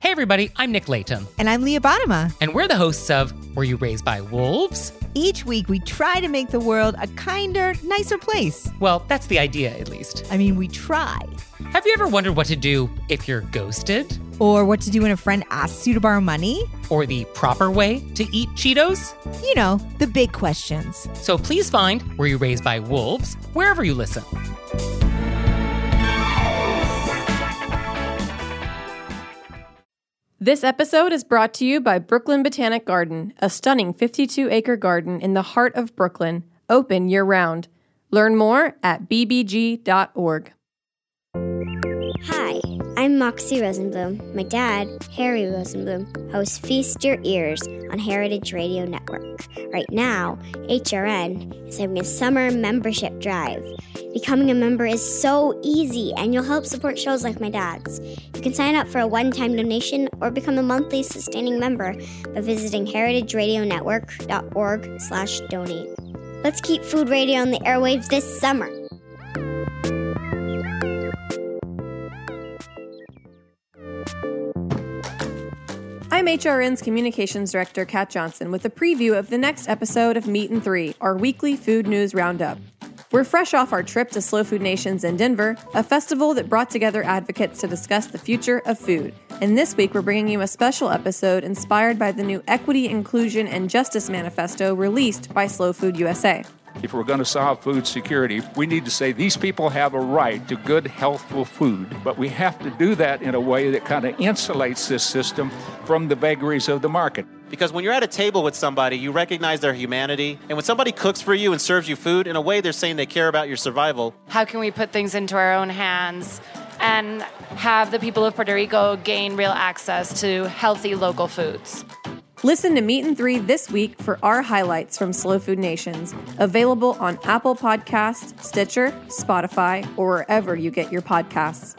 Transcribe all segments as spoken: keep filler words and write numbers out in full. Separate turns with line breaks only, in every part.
Hey everybody, I'm Nick Layton.
And I'm Leah Bottima.
And we're the hosts of Were You Raised by Wolves?
Each week we try to make the world a kinder, nicer place.
Well, that's the idea, at least.
I mean, we try.
Have you ever wondered what to do if you're ghosted?
Or what to do when a friend asks you to borrow money?
Or the proper way to eat Cheetos?
You know, the big questions.
So please find Were You Raised by Wolves wherever you listen.
This episode is brought to you by Brooklyn Botanic Garden, a stunning fifty-two acre garden in the heart of Brooklyn, open year-round. Learn more at b b g dot org.
Hi, I'm Moxie Rosenblum. My dad, Harry Rosenblum, hosts Feast Your Ears on Heritage Radio Network. Right now, H R N is having a summer membership drive. Becoming a member is so easy, and you'll help support shows like my dad's. You can sign up for a one-time donation or become a monthly sustaining member by visiting heritage radio network dot org slash donate. Let's keep food radio on the airwaves this summer.
I'm H R N's Communications Director, Kat Johnson, with a preview of the next episode of Meat and Three, our weekly food news roundup. We're fresh off our trip to Slow Food Nations in Denver, a festival that brought together advocates to discuss the future of food. And this week, we're bringing you a special episode inspired by the new Equity, Inclusion, and Justice Manifesto released by Slow Food U S A.
If we're going to solve food security, we need to say these people have a right to good, healthful food, but we have to do that in a way that kind of insulates this system from the vagaries of the market.
Because when you're at a table with somebody, you recognize their humanity. And when somebody cooks for you and serves you food, in a way, they're saying they care about your survival.
How can we put things into our own hands and have the people of Puerto Rico gain real access to healthy local foods?
Listen to Meat and Three this week for our highlights from Slow Food Nations, available on Apple Podcasts, Stitcher, Spotify, or wherever you get your podcasts.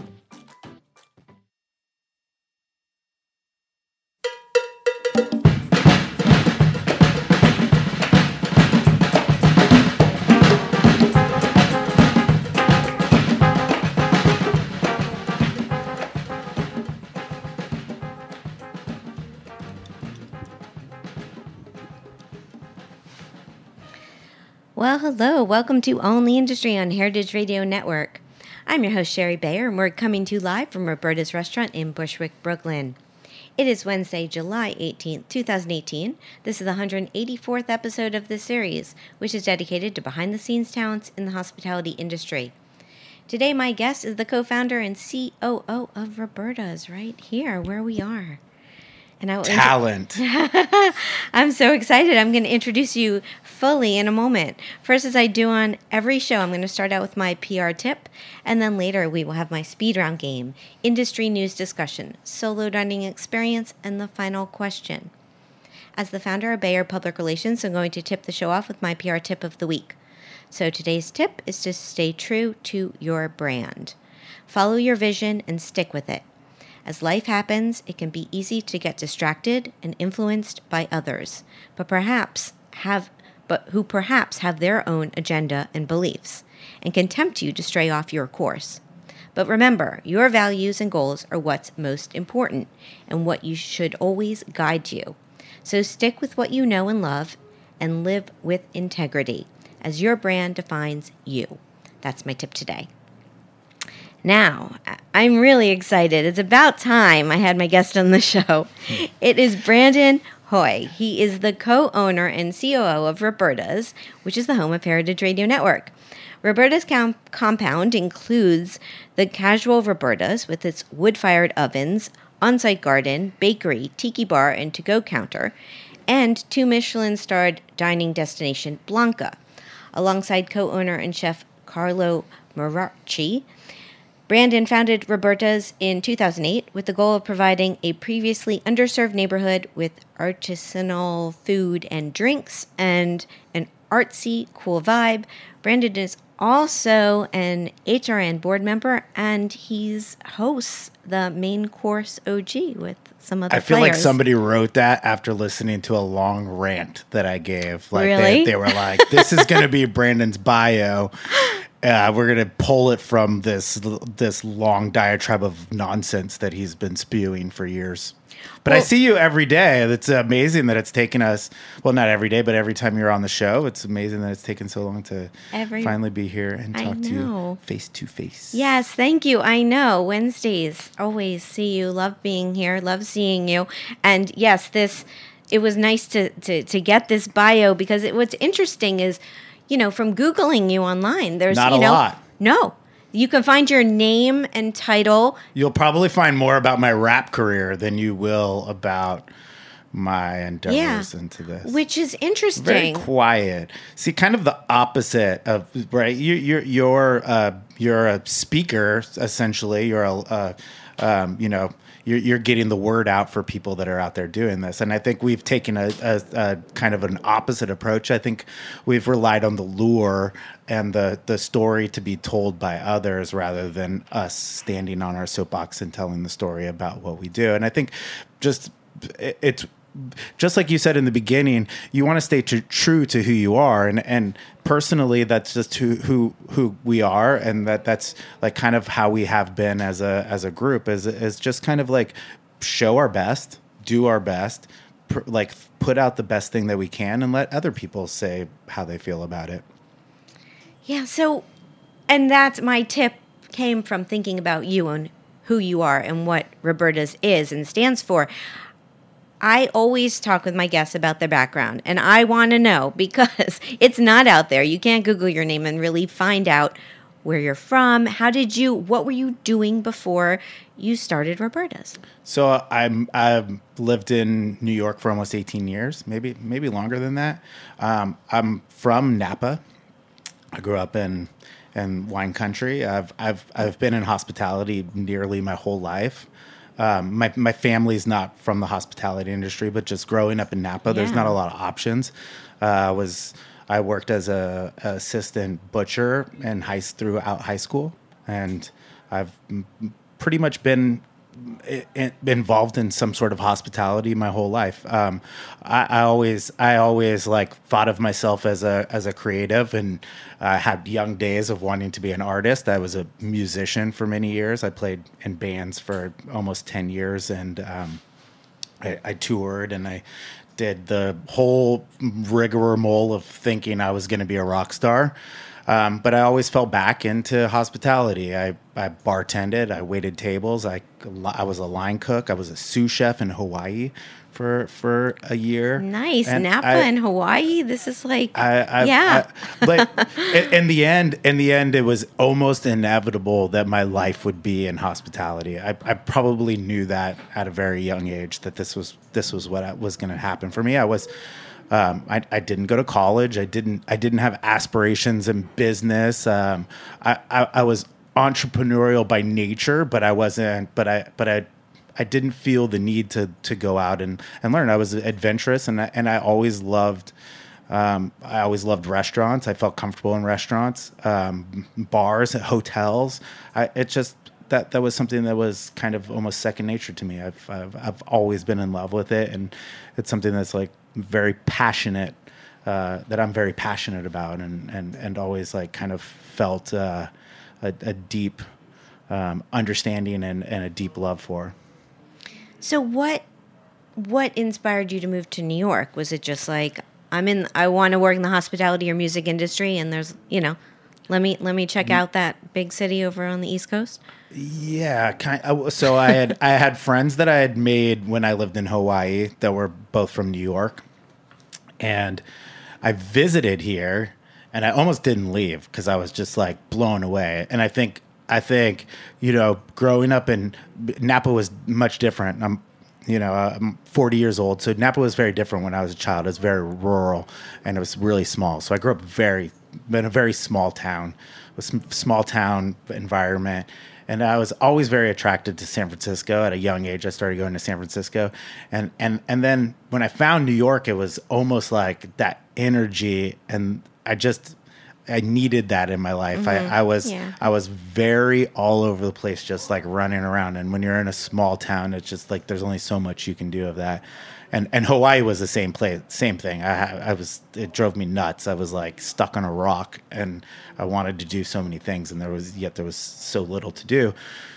Well, hello. Welcome to Own the Industry on Heritage Radio Network. I'm your host, Sherry Bayer, and we're coming to you live from Roberta's Restaurant in Bushwick, Brooklyn. It is Wednesday, July eighteenth, twenty eighteen. This is the one hundred eighty-fourth episode of this series, which is dedicated to behind-the-scenes talents in the hospitality industry. Today, my guest is the co-founder and C O O of Roberta's, right here where we are. And I will
Talent.
Inter- I'm so excited. I'm going to introduce you fully in a moment. First, as I do on every show, I'm going to start out with my P R tip, and then later we will have my speed round game, industry news discussion, solo dining experience, and the final question. As the founder of Bayer Public Relations, I'm going to tip the show off with my P R tip of the week. So today's tip is to stay true to your brand. Follow your vision and stick with it. As life happens, it can be easy to get distracted and influenced by others, but perhaps have but who perhaps have their own agenda and beliefs, and can tempt you to stray off your course. But remember, your values and goals are what's most important, and what you should always guide you. So stick with what you know and love, and live with integrity, as your brand defines you. That's my tip today. Now, I'm really excited. It's about time I had my guest on the show. It is Brandon Hoy. He is the co-owner and C O O of Roberta's, which is the home of Heritage Radio Network. Roberta's com- compound includes the casual Roberta's with its wood-fired ovens, on-site garden, bakery, tiki bar, and to-go counter, and two Michelin-starred dining destination, Blanca. Alongside co-owner and chef Carlo Maracci, Brandon founded Roberta's in two thousand eight with the goal of providing a previously underserved neighborhood with artisanal food and drinks and an artsy, cool vibe. Brandon is also an H R N board member, and he's hosts the Main Course O G with some other
I feel
players.
like somebody wrote that after listening to a long rant that I gave. Like
Really?
they, they were like, this is going to be Brandon's bio. uh, we're gonna pull it from this this long diatribe of nonsense that he's been spewing for years. But well, I see you every day. It's amazing that it's taken us, well, not every day, but every time you're on the show, it's amazing that it's taken so long to every, finally be here and talk to you face to face.
Yes, thank you. I know. Wednesdays, always see you. Love being here. Love seeing you. And yes, this, it was nice to, to, to get this bio because it, what's interesting is, you know, from Googling you online, there's,
not
you
a
know,
lot.
No. You can find your name and title.
You'll probably find more about my rap career than you will about my endeavors
yeah,
into this.
Which is interesting.
Very quiet. See, kind of the opposite of, right? You, you're you're uh, you're a speaker, essentially. You're a, uh, um, you know, you're, you're getting the word out for people that are out there doing this. And I think we've taken a, a, a kind of an opposite approach. I think we've relied on the lure and the, the story to be told by others rather than us standing on our soapbox and telling the story about what we do. And I think just it, it's just like you said in the beginning, you want to stay tr- true to who you are. And, and personally, that's just who, who, who we are. And that that's like kind of how we have been as a, as a group is, is just kind of like show our best, do our best, pr- like put out the best thing that we can and let other people say how they feel about it.
Yeah. So, and that's my tip came from thinking about you and who you are and what Roberta's is and stands for. I always talk with my guests about their background, and I want to know because it's not out there. You can't Google your name and really find out where you're from. How did you, what were you doing before you started Roberta's?
So I'm, I've lived in New York for almost eighteen years, maybe maybe longer than that. Um, I'm from Napa. I grew up in in wine country. I've I've I've been in hospitality nearly my whole life. Um, my my family's not from the hospitality industry, but just growing up in Napa, yeah. There's not a lot of options. Uh, was I worked as a, a assistant butcher in high throughout high school, and I've m- pretty much been I- I- involved in some sort of hospitality my whole life. Um, I, I always I always like thought of myself as a as a creative, and I uh, had young days of wanting to be an artist. I was a musician for many years. I played in bands for almost ten years, and um, I, I toured and I did the whole rigmarole of thinking I was going to be a rock star. Um, but I always fell back into hospitality. I, I bartended, I waited tables, I, I was a line cook, I was a sous chef in Hawaii for for a year.
Nice.
And
Napa
I,
and Hawaii. This is like,
I, I,
yeah.
I, but in, in the end, in the end, it was almost inevitable that my life would be in hospitality. I, I probably knew that at a very young age that this was this was what was going to happen for me. I was. Um, I, I didn't go to college. I didn't. I didn't have aspirations in business. Um, I, I, I was entrepreneurial by nature, but I wasn't. But I. But I. I didn't feel the need to to go out and, and learn. I was adventurous, and I, and I always loved. Um, I always loved restaurants. I felt comfortable in restaurants, um, bars, hotels. I, it just that that was something that was kind of almost second nature to me. I've I've, I've always been in love with it, and it's something that's like very passionate. Uh, that I'm very passionate about, and and and always like kind of felt uh, a, a deep um, understanding and, and a deep love for.
So what what inspired you to move to New York? Was it just like I'm in I want to work in the hospitality or music industry and there's, you know, let me let me check out that big city over on the East Coast?
Yeah, kind of, so I had I had friends that I had made when I lived in Hawaii that were both from New York. And I visited here and I almost didn't leave because I was just like blown away. And I think I think, you know, growing up in Napa was much different. I'm, you know, I'm forty years old. So Napa was very different when I was a child. It was very rural and it was really small. So I grew up very, in a very small town, a small town environment. And I was always very attracted to San Francisco. At a young age, I started going to San Francisco. And, and, and then when I found New York, it was almost like that energy. And I just... I needed that in my life.
Mm-hmm.
I, I was
Yeah.
I was very all over the place, just like running around. And when you're in a small town, it's just like there's only so much you can do of that. And and Hawaii was the same place, same thing. I I was it drove me nuts. I was like stuck on a rock, and I wanted to do so many things, and there was yet there was so little to do.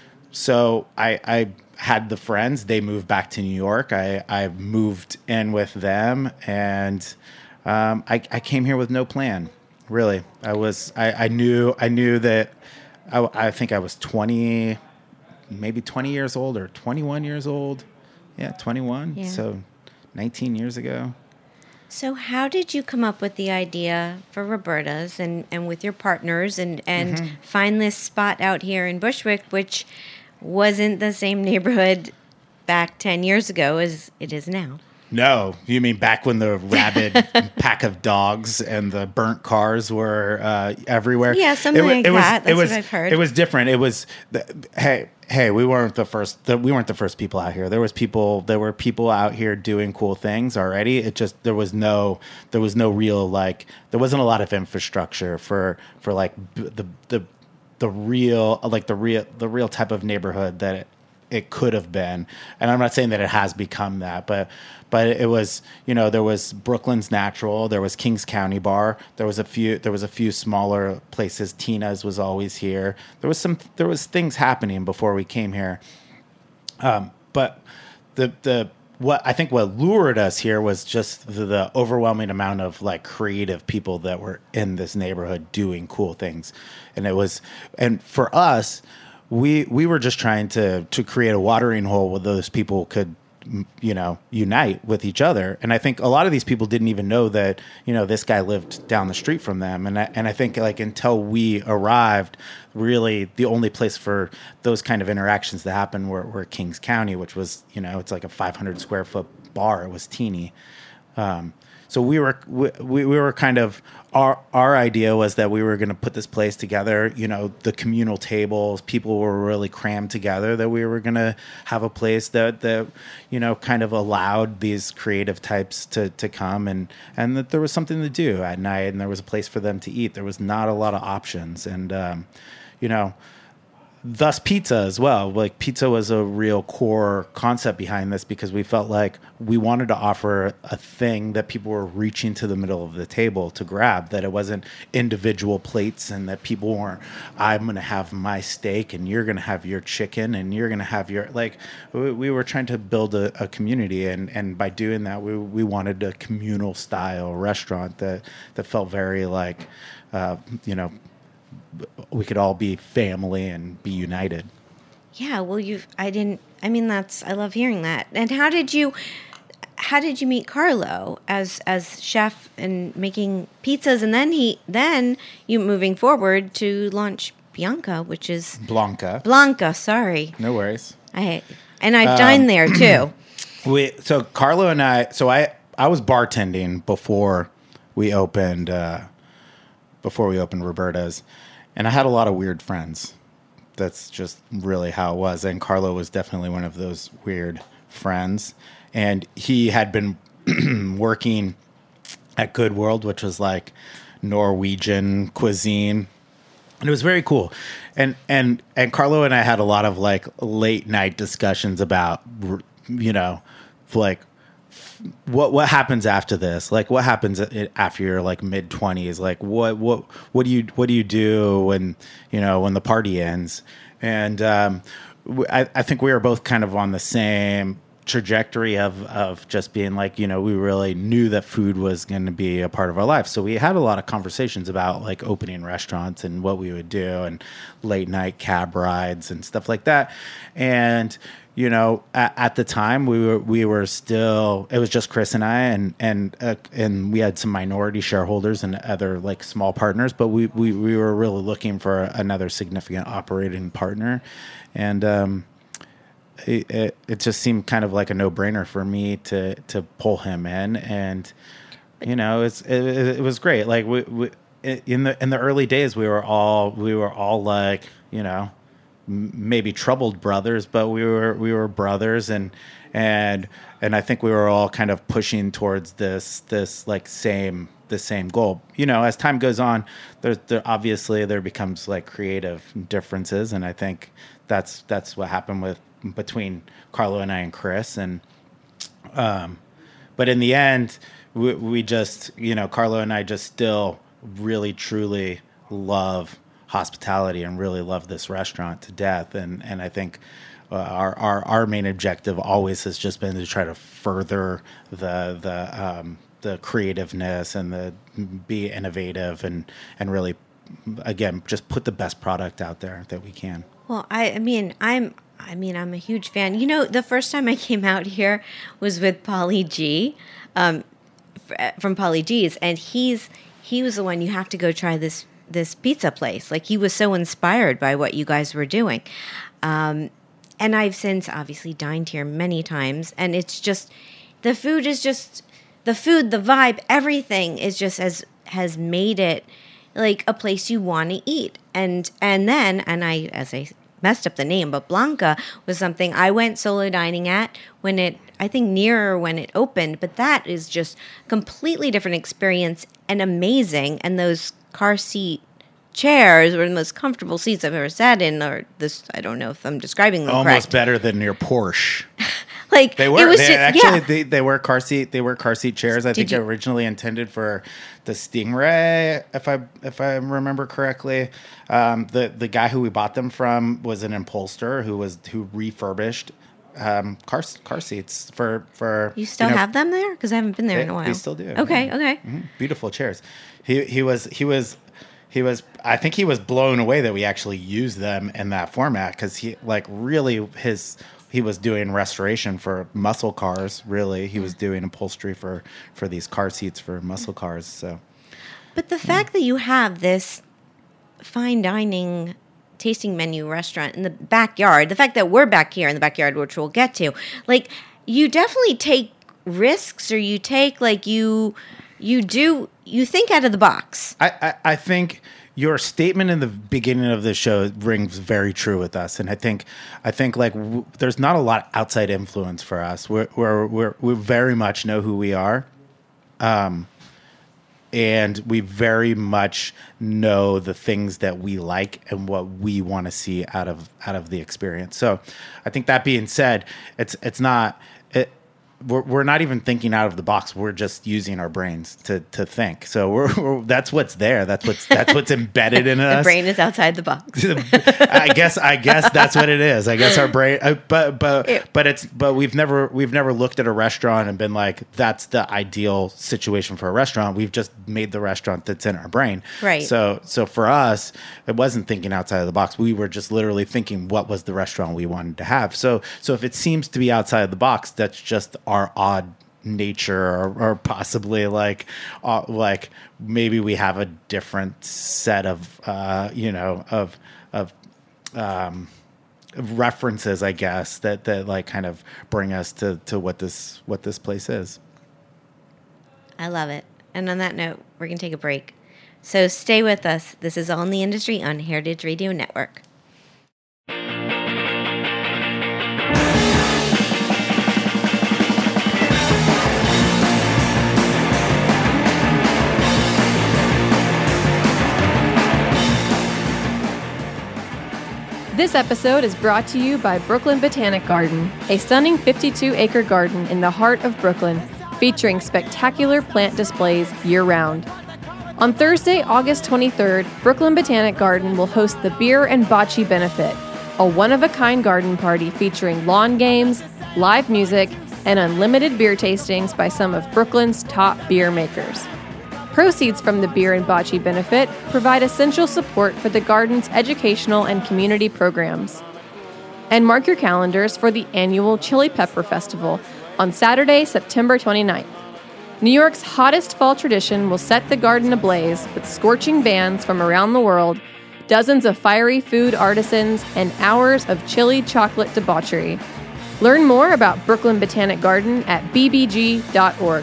So I I had the friends. They moved back to New York. I I moved in with them, and um, I I came here with no plan. Really, I was. I, I knew. I knew that. I, I think I was twenty, maybe twenty years old or twenty-one years old. Yeah, twenty-one.
Yeah.
So, nineteen years ago.
So how did you come up with the idea for Roberta's and, and with your partners and, and
Mm-hmm.
find this spot out here in Bushwick, which wasn't the same neighborhood back ten years ago as it is now?
No, you mean back when the rabid pack of dogs and the burnt cars were uh, everywhere?
Yeah, something
wa-
like
was,
that. That's
it was,
what I've heard.
It was different. It was the, hey, hey, we weren't the first. The, we weren't the first people out here. There was people. There were people out here doing cool things already. It just there was no there was no real like there wasn't a lot of infrastructure for for like b- the the the real like the real the real type of neighborhood that it, it could have been. And I'm not saying that it has become that, but but it was, you know, there was Brooklyn's Natural, there was Kings County Bar, there was a few there was a few smaller places. Tina's was always here. There was some there was things happening before we came here. Um, but the the what I think what lured us here was just the, the overwhelming amount of like creative people that were in this neighborhood doing cool things. And it was and for us, we we were just trying to to create a watering hole where those people could, you know, unite with each other. And I think a lot of these people didn't even know that, you know, this guy lived down the street from them. And I, and I think like until we arrived, really the only place for those kind of interactions to happen were, were Kings County, which was, you know, it's like a five hundred square foot bar. It was teeny. Um, so we were we, we were kind of our our idea was that we were going to put this place together. You know, the communal tables, people were really crammed together. That we were going to have a place that that you know kind of allowed these creative types to to come and and that there was something to do at night and there was a place for them to eat. There was not a lot of options, and um, you know. Thus pizza as well. Like pizza was a real core concept behind this because we felt like we wanted to offer a thing that people were reaching to the middle of the table to grab, that it wasn't individual plates and that people weren't, I'm going to have my steak and you're going to have your chicken and you're going to have your, like we, we were trying to build a, a community. And, and by doing that, we, we wanted a communal style restaurant that, that felt very like, uh, you know, we could all be family and be united.
Yeah, well, you I didn't I mean that's I love hearing that. And how did you how did you meet Carlo as as chef and making pizzas, and then he then you moving forward to launch Bianca, which is
Blanca.
Blanca, sorry.
No worries.
I and I've dined there too.
We so Carlo and I so I I was bartending before we opened uh, before we opened Roberta's. And I had a lot of weird friends. That's just really how it was. And Carlo was definitely one of those weird friends. And he had been working at Good World, which was like Norwegian cuisine. And it was very cool. And and and Carlo and I had a lot of like late night discussions about, you know, like what what happens after this? Like what happens after you're like mid twenties? Like what what what do you what do you do when you know when the party ends? And um, I, I think we were both kind of on the same trajectory of of just being like, you know, we really knew that food was going to be a part of our life. So we had a lot of conversations about like opening restaurants and what we would do and late night cab rides and stuff like that. And you know, at, at the time we were we were still it was just Chris and I and and uh, and we had some minority shareholders and other like small partners, but we we, we were really looking for another significant operating partner, and um, it, it it just seemed kind of like a no brainer for me to to pull him in, and you know it's it, it was great. Like we, we in the in the early days we were all we were all like you know. maybe troubled brothers, but we were we were brothers, and and and I think we were all kind of pushing towards this this like same the same goal. You know, as time goes on, there, there obviously there becomes like creative differences, and I think that's that's what happened with between Carlo and I and Chris. And um, but in the end, we, we just, you know, Carlo and I just still really truly love hospitality and really love this restaurant to death. And and I think uh, our, our our main objective always has just been to try to further the the um, the creativeness and the be innovative and and really, again, just put the best product out there that we can.
Well, I, I mean, I'm, I mean, I'm a huge fan. You know, the first time I came out here was with Pauly G, um, f- from Pauly G's, and he's he was the one, you have to go try this this pizza place. Like, he was so inspired by what you guys were doing, um, and I've since obviously dined here many times, and it's just the food is just the food, the vibe, everything is just as has made it like a place you want to eat. And and then, and I, as I messed up the name, but Blanca was something I went solo dining at when it, I think nearer when it opened, but that is just completely different experience and amazing. And those car seat chairs were the most comfortable seats I've ever sat in, or this, I don't know if I'm describing them
Almost
correct.
better than your Porsche.
Like,
they were
it was
they,
just,
actually
yeah.
they, they were car seat they were car seat chairs. I
Did
think
you-
originally intended for the Stingray, if I if I remember correctly. Um, the the guy who we bought them from was an upholsterer who was who refurbished um, car car seats for for.
You still
you know,
have them there? Because I haven't been there
they-
in a while.
We still do.
Okay,
yeah.
okay.
Mhm. Beautiful chairs. He he was he was. He was, I think he was blown away that we actually used them in that format, because he, like, really his, he was doing restoration for muscle cars. Really, he was doing upholstery for, for these car seats for muscle cars. So,
But the fact that you have this fine dining tasting menu restaurant in the backyard, the fact that we're back here in the backyard, which we'll get to, like, you definitely take risks, or you take, like, you, you do, you think out of the box.
I, I, I think your statement in the beginning of the show rings very true with us, and I think I think like w- there's not a lot of outside influence for us. We're we're, we're we very much know who we are, um, and we very much know the things that we like and what we want to see out of out of the experience. So, I think that being said, it's it's not. It, We're, we're not even thinking out of the box. We're just using our brains to, to think. So we're, we're that's what's there. That's what's that's what's embedded in us.
The brain is outside the box.
I guess I guess that's what it is. I guess our brain. Uh, but but
Ew.
but it's but we've never we've never looked at a restaurant and been like, that's the ideal situation for a restaurant. We've just made the restaurant that's in our brain.
Right.
So so for us, it wasn't thinking outside of the box. We were just literally thinking, what was the restaurant we wanted to have. So so if it seems to be outside of the box, that's just our odd nature, or, or possibly like uh, like maybe we have a different set of uh, you know of of um, references, I guess, that that like kind of bring us to to what this what this place is.
I love it. And on that note, we're going to take a break. So stay with us. This is All in the Industry on Heritage Radio Network.
This episode is brought to you by Brooklyn Botanic Garden, a stunning fifty-two acre garden in the heart of Brooklyn, featuring spectacular plant displays year-round. On Thursday, August twenty-third, Brooklyn Botanic Garden will host the Beer and Bocce Benefit, a one-of-a-kind garden party featuring lawn games, live music, and unlimited beer tastings by some of Brooklyn's top beer makers. Proceeds from the Beer and Bocce Benefit provide essential support for the garden's educational and community programs. And mark your calendars for the annual Chili Pepper Festival on Saturday, September twenty-ninth. New York's hottest fall tradition will set the garden ablaze with scorching bands from around the world, dozens of fiery food artisans, and hours of chili chocolate debauchery. Learn more about Brooklyn Botanic Garden at b b g dot org.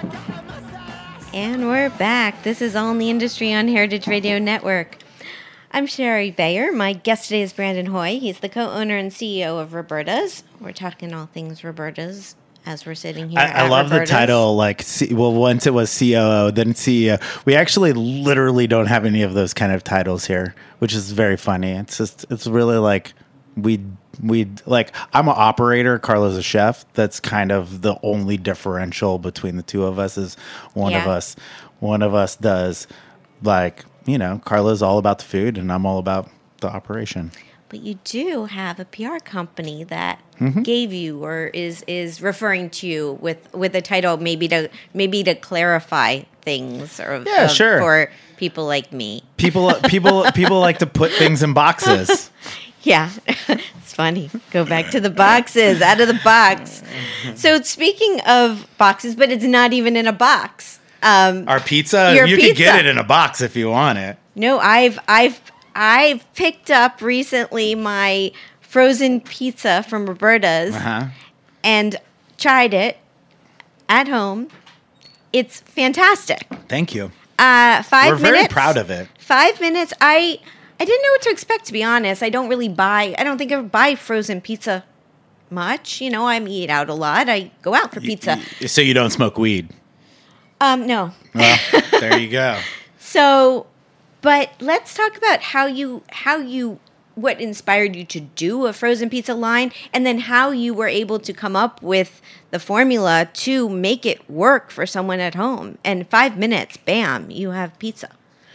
And we're back. This is All in the Industry on Heritage Radio Network. I'm Sherry Bayer. My guest today is Brandon Hoy. He's the co-owner and C E O of Roberta's. We're talking all things Roberta's as we're sitting here.
I,
at
I love
Roberta's.
the title. Like, C, well, once it was C O O, then C E O. We actually literally don't have any of those kind of titles here, which is very funny. It's just, it's really like we we like. I'm an operator. Carla's a chef. That's kind of the only differential between the two of us. Is one
Yeah.
of us, one of us does like you know. Carla's all about the food, and I'm all about the operation.
But you do have a P R company that
Mm-hmm.
gave you or is is referring to you with with a title, maybe to maybe to clarify things or
Yeah,
of-
sure.
for people like me.
People, people, people like to put things in boxes.
Yeah, it's funny. Go back to the boxes, out of the box. So speaking of boxes, but it's not even in a box. Um,
Our pizza,
Your
you
pizza.
can get it in a box if you want it.
no, I've I've I've picked up recently my frozen pizza from Roberta's
Uh-huh.
and tried it at home. It's fantastic.
Thank you.
Uh, five
We're very
minutes.
proud of it.
Five minutes. I I didn't know what to expect, to be honest. I don't really buy. I don't think I buy frozen pizza much. You know, I eat out a lot. I go out for pizza.
So you don't smoke weed.
Um, no.
Well, there you go.
So, but let's talk about how you how you what inspired you to do a frozen pizza line, and then how you were able to come up with the formula to make it work for someone at home. And five minutes, bam, you have pizza.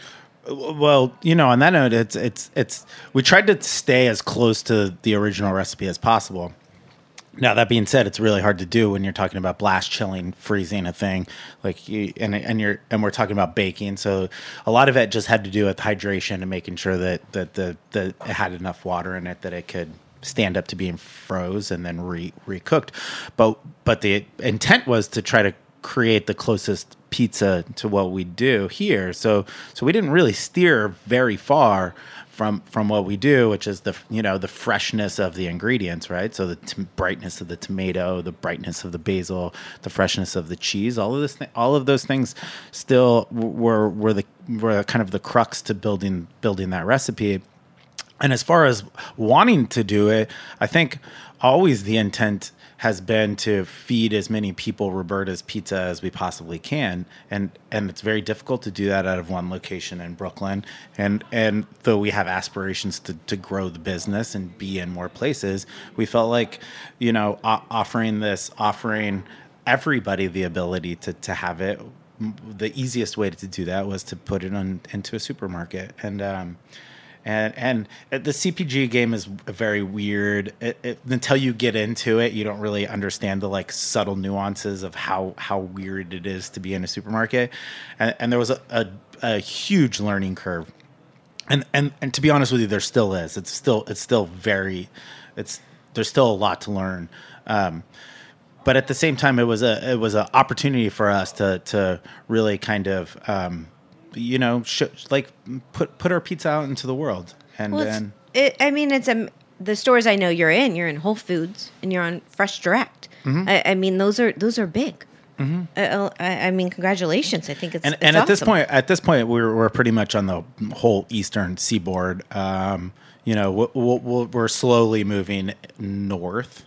Well, you know, on that note, it's it's it's we tried to stay as close to the original recipe as possible. Now, that being said, it's really hard to do when you're talking about blast chilling, freezing a thing, like you, and and you're and we're talking about baking. So a lot of it just had to do with hydration and making sure that that the that it had enough water in it that it could stand up to being froze and then re recooked. But but the intent was to try to create the closest pizza to what we do here. So so we didn't really steer very far from from what we do, which is the you know the freshness of the ingredients, right? So the t- brightness of the tomato, the brightness of the basil, the freshness of the cheese, all of this, th- all of those things, still w- were were the were kind of the crux to building building that recipe. And as far as wanting to do it, I think always the intent has been to feed as many people Roberta's pizza as we possibly can, and and it's very difficult to do that out of one location in Brooklyn. And and though we have aspirations to, to grow the business and be in more places, we felt like you know o- offering this, offering everybody the ability to to have it. The easiest way to do that was to put it on into a supermarket, and um, And and the C P G game is very weird. It, it, until you get into it, you don't really understand the like subtle nuances of how, how weird it is to be in a supermarket. And, and there was a, a, a huge learning curve. And, and and to be honest with you, there still is. It's still it's still very, it's there's still a lot to learn. Um, but at the same time, it was a it was an opportunity for us to to really kind of. Um, you know, sh- like put put our pizza out into the world, and
Well,
then
it's, it, I mean, it's um, the stores I know you're in. You're in Whole Foods, and you're on Fresh Direct.
Mhm.
I, I mean, those are those are big.
Mhm.
Uh, I, I mean, congratulations. I think it's
and,
it's
and at this
awesome.
point, at this point, we're we're pretty much on the whole eastern seaboard. Um, you know, we'll, we'll, we're slowly moving north.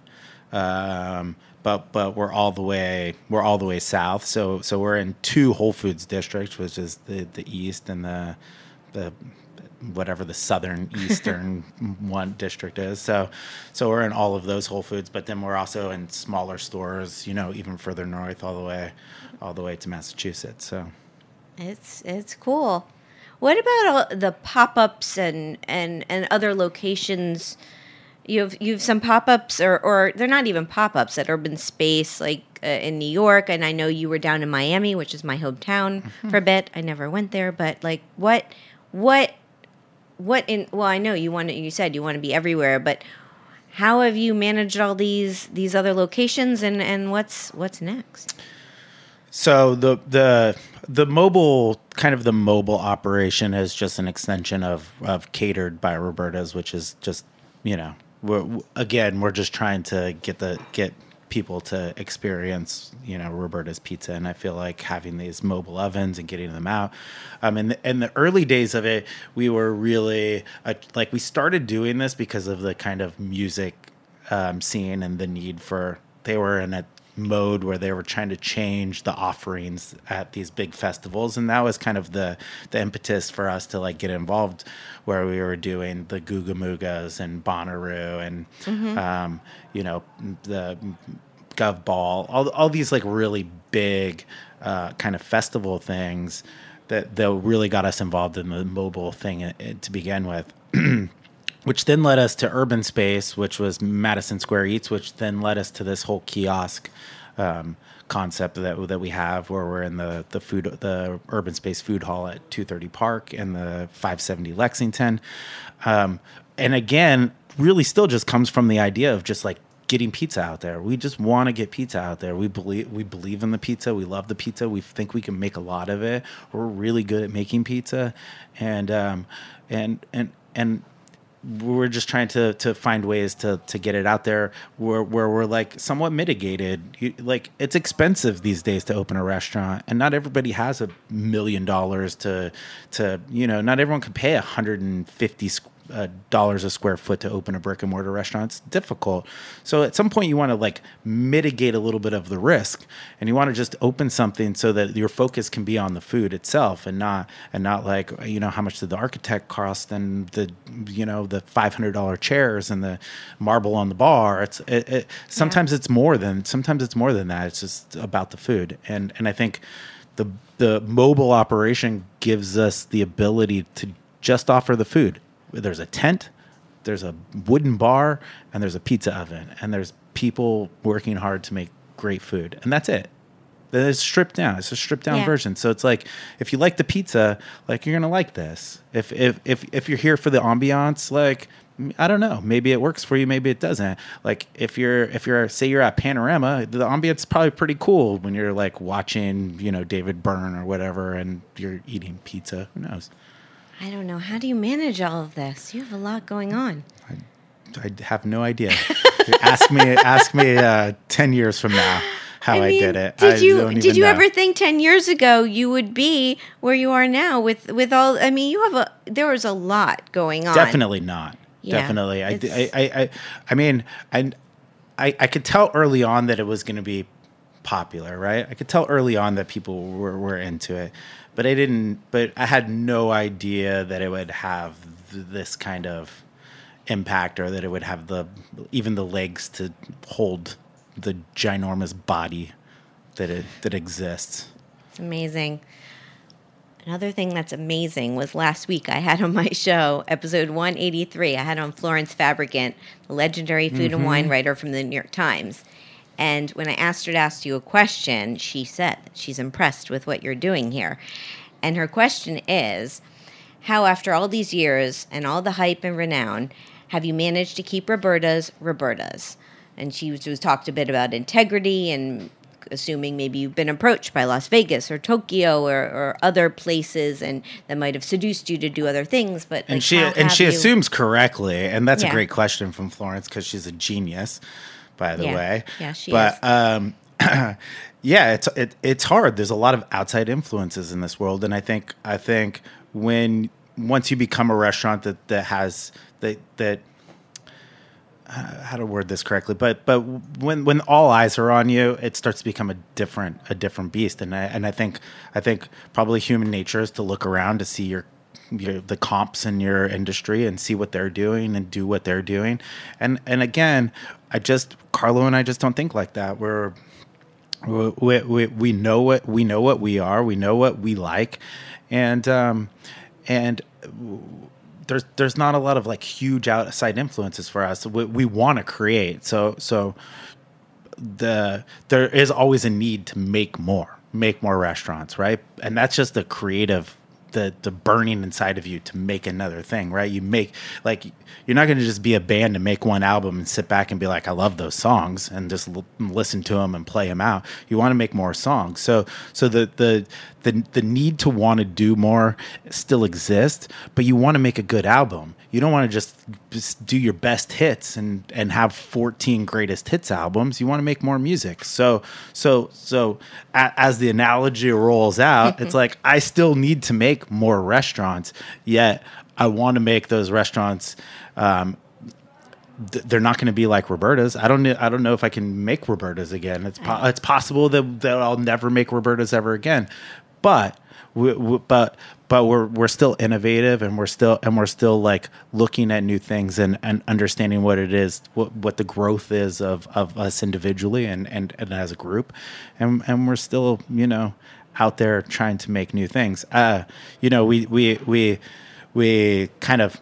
Um, But but we're all the way we're all the way south. So so we're in two Whole Foods districts, which is the, the east and the the whatever the southern eastern one district is. So so we're in all of those Whole Foods, but then we're also in smaller stores, you know, even further north, all the way all the way to Massachusetts. So
It's it's cool. What about all the pop-ups and, and, and other locations? You have you have some pop-ups, or, or they're not even pop-ups at Urban Space, like uh, in New York. And I know you were down in Miami, which is my hometown,
Mm-hmm.
for a bit. I never went there, but like what what what in? Well, I know you want to, you said you want to be everywhere, but how have you managed all these these other locations, and, and what's what's next?
So the the the mobile kind of the mobile operation is just an extension of of Catered by Roberta's, which is just, you know, we're, again we're just trying to get the get people to experience, you know, Roberta's Pizza. And I feel like having these mobile ovens and getting them out. Um, in, the, in the early days of it, we were really, uh, like, we started doing this because of the kind of music um, scene and the need for, they were in a mode where they were trying to change the offerings at these big festivals, and that was kind of the the impetus for us to like get involved, where we were doing the Googa Moogas and Bonnaroo and mm-hmm. um, you know, the Gov Ball, all all these like really big uh, kind of festival things that that really got us involved in the mobile thing to begin with. Which then led us to Urban Space, which was Madison Square Eats, which then led us to this whole kiosk um, concept that that we have, where we're in the the food the Urban Space Food Hall at two thirty Park and the five seventy Lexington, um, and again, really still just comes from the idea of just like getting pizza out there. We just want to get pizza out there. We believe we believe in the pizza. We love the pizza. We think we can make a lot of it. We're really good at making pizza, and um, and and and. We're just trying to, to find ways to, to get it out there where, where we're like somewhat mitigated. You, like it's expensive these days to open a restaurant, and not everybody has a million dollars to, to, you know, not everyone can pay one hundred fifty uh, dollars a square foot to open a brick and mortar restaurant. It's difficult. So at some point you want to like mitigate a little bit of the risk, and you want to just open something so that your focus can be on the food itself and not, and not like, you know, how much did the architect cost and the, you know, the five hundred dollars chairs and the marble on the bar. It's it, it sometimes yeah. it's more than, sometimes it's more than that. It's just about the food. And, and I think the, the mobile operation gives us the ability to just offer the food. There's a tent, there's a wooden bar, and there's a pizza oven, and there's people working hard to make great food, and that's it. Then it's stripped down. It's a stripped down yeah. version. So it's like, if you like the pizza, like you're gonna like this. If if if if you're here for the ambiance, like I don't know, maybe it works for you, maybe it doesn't. Like if you're if you're say you're at Panorama, the ambiance is probably pretty cool when you're like watching, you know, David Byrne or whatever, and you're eating pizza. Who knows?
I don't know. How do you manage all of this? You have a lot going on.
I, I have no idea. ask me, ask me uh, ten years from now how I, mean, I did it.
Did
I
you
don't
did you
know.
ever think ten years ago you would be where you are now with, with all? I mean, you have a there was a lot going on.
Definitely not. Yeah, Definitely. I, I, I, I, I mean, I, I, I could tell early on that it was going to be popular, right? I could tell early on that people were, were into it. But I didn't. But I had no idea that it would have th- this kind of impact, or that it would have the even the legs to hold the ginormous body that it that exists.
It's amazing. Another thing that's amazing was last week I had on my show, episode one eighty-three. I had on Florence Fabricant, the legendary food mm-hmm. and wine writer from the New York Times. And when I asked her to ask you a question, she said that she's impressed with what you're doing here. And her question is, how after all these years and all the hype and renown, have you managed to keep Roberta's Roberta's? And she was, was talked a bit about integrity and assuming maybe you've been approached by Las Vegas or Tokyo or, or other places and that might have seduced you to do other things. But
and
like,
she and she you... assumes correctly, and that's yeah. a great question from Florence because she's a genius. By the
yeah.
way,
yeah, she
but,
is.
Um, yeah, it's it, it's hard. There's a lot of outside influences in this world, and I think I think when once you become a restaurant that, that has that that uh, how to word this correctly, but but when when all eyes are on you, it starts to become a different a different beast. And I and I think I think probably human nature is to look around to see your. Your, the comps in your industry and see what they're doing and do what they're doing. And and again, I just Carlo and I just don't think like that. We're we we, we know what we know what we are. We know what we like, and um, and there's there's not a lot of like huge outside influences for us. We, we want to create. So so the there is always a need to make more, make more restaurants, right? And that's just the creative the the burning inside of you to make another thing, right? You make like you're not going to just be a band to make one album and sit back and be like, I love those songs and just l- listen to them and play them out. You want to make more songs. So so the the the the need to want to do more still exists, but you want to make a good album. You don't want to just, just do your best hits and, and have fourteen greatest hits albums. You want to make more music. So so so a, as the analogy rolls out, it's like I still need to make more restaurants, yet I want to make those restaurants. Um, th- they're not going to be like Roberta's. I don't know. I don't know if I can make Roberta's again. It's po- it's possible that, that I'll never make Roberta's ever again, but. We, we, but but we're we're still innovative and we're still and we're still like looking at new things and, and understanding what it is, what what the growth is of, of us individually and, and, and as a group, and and we're still, you know, out there trying to make new things. Uh, you know, we we we we kind of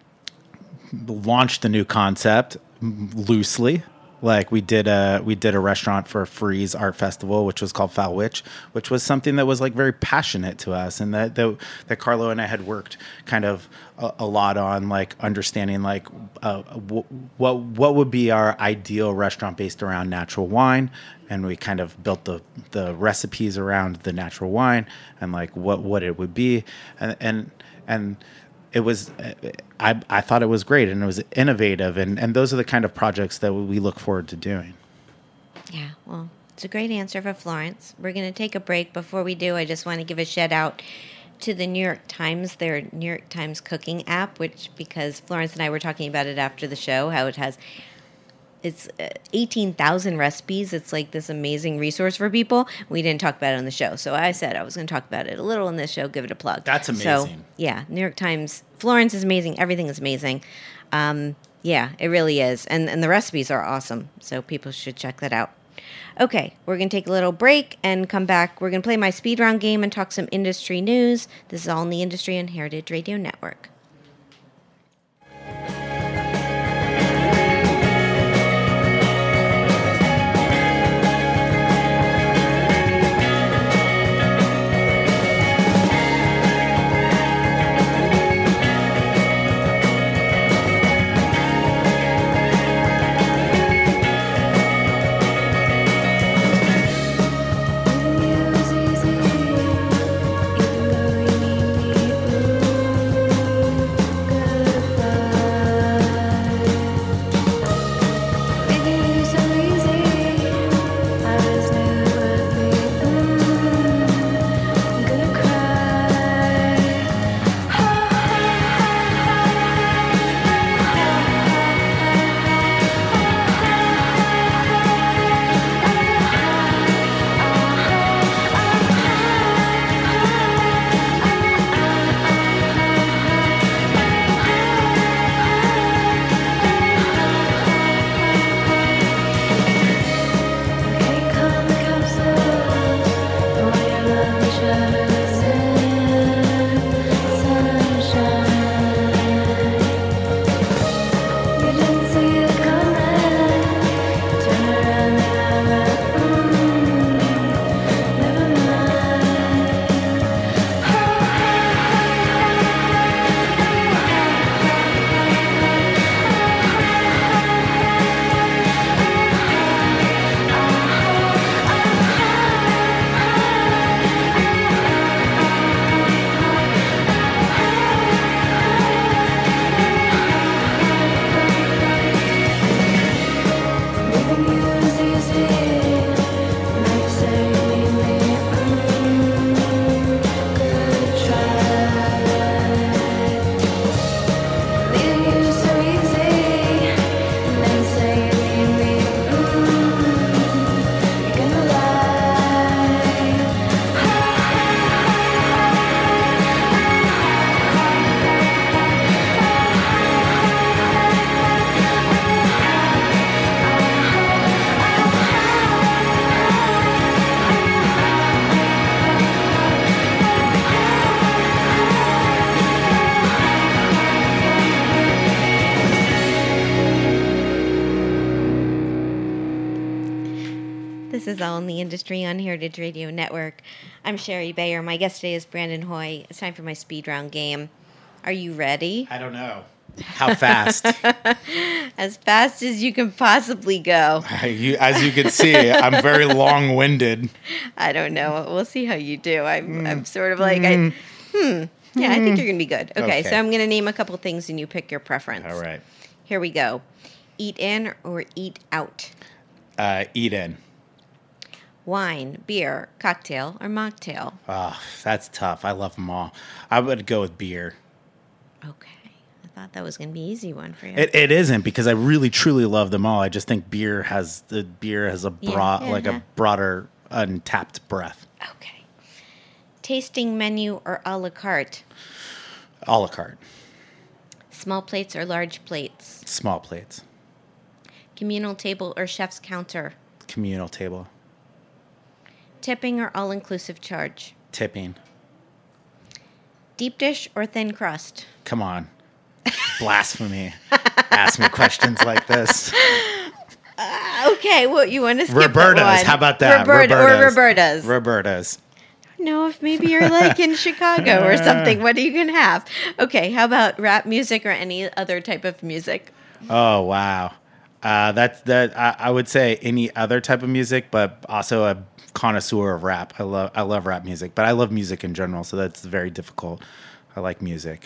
launched the new concept loosely. Like we did a we did a restaurant for a Freeze Art Festival, which was called Foul Witch, which was something that was like very passionate to us, and that that, that Carlo and I had worked kind of a, a lot on, like understanding like uh, w- what what would be our ideal restaurant based around natural wine, and we kind of built the the recipes around the natural wine and like what what it would be, and and and. It was, I, I thought it was great and it was innovative. And, and those are the kind of projects that we look forward to doing.
Yeah, well, it's a great answer for Florence. We're going to take a break. Before we do, I just want to give a shout out to the New York Times, their New York Times cooking app, which because Florence and I were talking about it after the show, how it has it's eighteen thousand recipes. It's like this amazing resource for people. We didn't talk about it on the show. So I said I was going to talk about it a little in this show, give it a plug.
That's amazing.
So, yeah, New York Times. Florence is amazing. Everything is amazing. Um, yeah, it really is. And, and the recipes are awesome. So people should check that out. Okay, we're going to take a little break and come back. We're going to play my speed round game and talk some industry news. This is all in the Industry and Heritage Radio Network.
Music
This is All in the Industry on Heritage Radio Network. I'm Sherry Bayer. My guest today is Brandon Hoy. It's time for my speed round game. Are you ready?
I don't know. How fast?
As fast as you can possibly go.
You, as you can see, I'm very long-winded.
I don't know. We'll see how you do. I'm, mm. I'm sort of like, mm. I, hmm. Yeah, I think you're going to be good. Okay, okay. So I'm going to name a couple things and you pick your preference.
All right.
Here we go. Eat in or eat out?
Uh, eat in.
Wine, beer, cocktail, or mocktail?
Oh, that's tough. I love them all. I would go with beer.
Okay. I thought that was going to be an easy one for you.
It, it isn't because I really, truly love them all. I just think beer has the beer has a broad, yeah, yeah, like yeah. a broader, untapped breath.
Okay. Tasting menu or a la carte?
A la carte.
Small plates or large plates?
Small plates.
Communal table or chef's counter?
Communal table.
Tipping or all-inclusive charge?
Tipping.
Deep dish or thin crust?
Come on. Blasphemy. Ask me questions like this.
Uh, okay, well, you want to skip
Roberta's.
One.
How about that?
Roberta,
Roberta's.
Or Roberta's.
Roberta's.
No, if maybe you're like in Chicago or something. What are you going to have? Okay, how about rap music or any other type of music?
Oh, wow. Uh, that's that. I, I would say any other type of music, but also a connoisseur of rap. I love I love rap music, but I love music in general, so that's very difficult. I like music.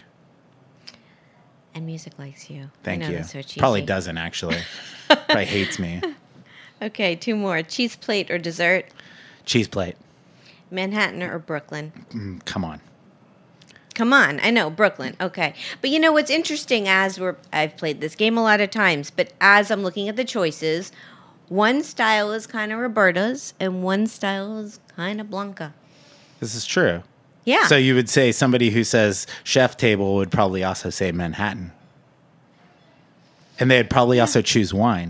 And music likes you.
Thank
I know
you.
That's so cheesy.
Probably doesn't, actually. Probably hates me.
Okay, two more. Cheese plate or dessert?
Cheese plate.
Manhattan or Brooklyn?
Mm, come on.
Come on. I know, Brooklyn. Okay. But you know what's interesting as we're I've played this game a lot of times, but as I'm looking at the choices, one style is kind of Roberta's and one style is kind of Blanca.
This is true.
Yeah.
So you would say somebody who says chef table would probably also say Manhattan. And they'd probably yeah. also choose wine.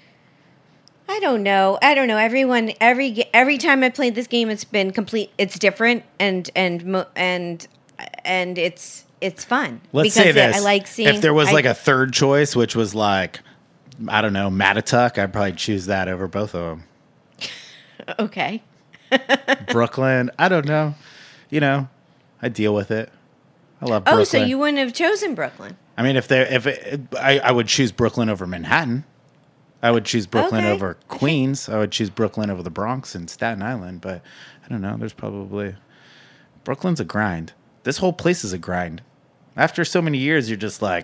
I don't know. I don't know. Everyone, every every time I played this game, it's been complete. It's different, and and and and it's it's fun.
Let's
because
say this:
I like seeing.
If there was
I,
like a third choice, which was like, I don't know, Mattituck, I'd probably choose that over both of them.
Okay.
Brooklyn, I don't know. You know, I deal with it. I love Brooklyn.
Oh, so you wouldn't have chosen Brooklyn?
I mean, if they if it, I, I would choose Brooklyn over Manhattan. I would choose Brooklyn
okay.
over Queens. I would choose Brooklyn over the Bronx and Staten Island. But I don't know. There's probably Brooklyn's a grind. This whole place is a grind. After so many years, you're just like,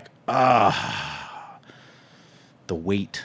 ah, the weight,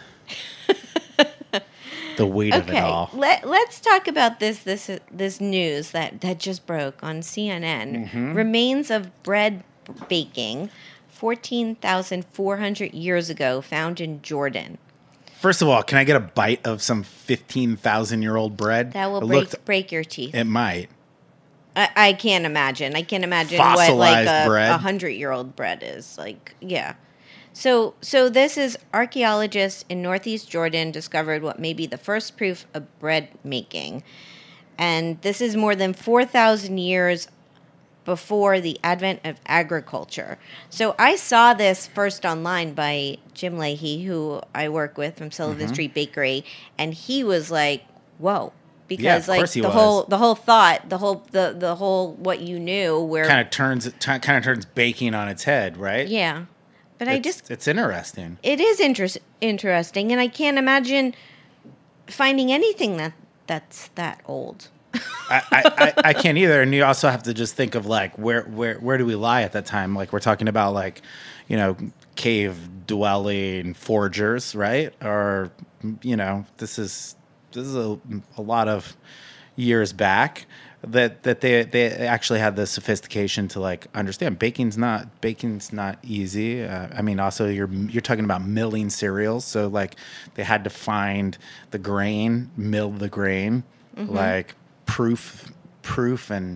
the weight
okay.
of it all.
Let Let's talk about this this this news that that just broke on C N N.
Mm-hmm.
Remains of bread baking, fourteen thousand four hundred years ago, found in Jordan.
First of all, can I get a bite of some fifteen thousand year old bread?
That will
it
break
looked,
break your teeth.
It might.
I, I can't imagine. I can't imagine
Fossilized
what like a,
bread.
a hundred year old bread is. Like, yeah. So so this is archaeologists in northeast Jordan discovered what may be the first proof of bread making. And this is more than four thousand years before the advent of agriculture. So I saw this first online by Jim Leahy, who I work with from Sullivan mm-hmm. Street Bakery, and he was like, "Whoa." Because
yeah,
like the
was.
whole the whole thought, the whole the, the whole what you knew where
kind of turns t- kind of turns baking on its head, right?
Yeah. But
it's,
I just
it's interesting.
It is interest, interesting and I can't imagine finding anything that that's that old.
I, I, I can't either. And you also have to just think of like where where where do we lie at that time? Like we're talking about like, you know, cave dwelling foragers, right? Or you know, this is this is a, a lot of years back that that they they actually had the sophistication to like understand baking's not baking's not easy. Uh, I mean, also you're you're talking about milling cereals, so like they had to find the grain, mill the grain, mm-hmm. like proof proof and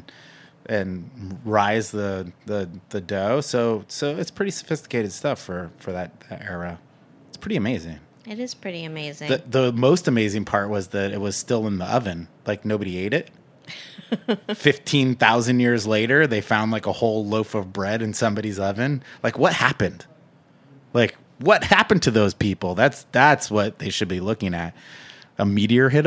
and rise the the the dough. So so it's pretty sophisticated stuff for for that, that era. It's pretty amazing.
It is pretty amazing.
The the most amazing part was that it was still in the oven. Like nobody ate it. fifteen thousand years later, they found like a whole loaf of bread in somebody's oven. Like what happened? Like what happened to those people? That's that's what they should be looking at. A meteor hit them?